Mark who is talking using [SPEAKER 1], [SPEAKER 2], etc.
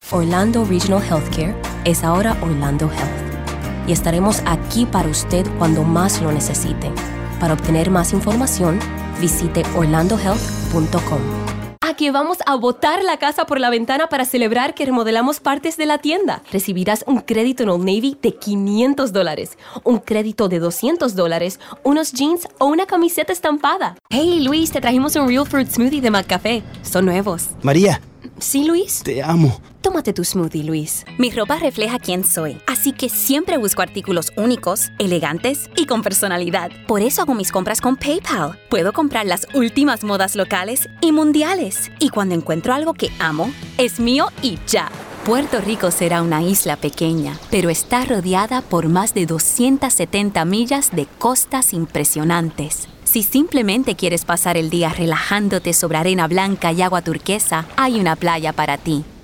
[SPEAKER 1] Orlando Regional Healthcare es ahora Orlando Health. Y estaremos aquí para usted cuando más lo necesite. Para obtener más información, visite orlandohealth.com. ¿A que vamos a botar la casa por la ventana para celebrar que remodelamos partes de la tienda? Recibirás un crédito en Old Navy de $500, un crédito de $200, unos jeans o una camiseta estampada. Hey, Luis, te trajimos un Real Fruit Smoothie de McCafé. Son nuevos.
[SPEAKER 2] María.
[SPEAKER 1] ¿Sí, Luis?
[SPEAKER 2] Te amo.
[SPEAKER 1] Tómate tu smoothie, Luis.
[SPEAKER 3] Mi ropa refleja quién soy, así que siempre busco artículos únicos, elegantes y con personalidad. Por eso hago mis compras con PayPal. Puedo comprar las últimas modas locales y mundiales. Y cuando encuentro algo que amo, es mío y ya. Puerto Rico será una isla pequeña, pero está rodeada por más de 270 millas de costas impresionantes. Si simplemente quieres pasar el día relajándote sobre arena blanca y agua turquesa, hay una playa para ti.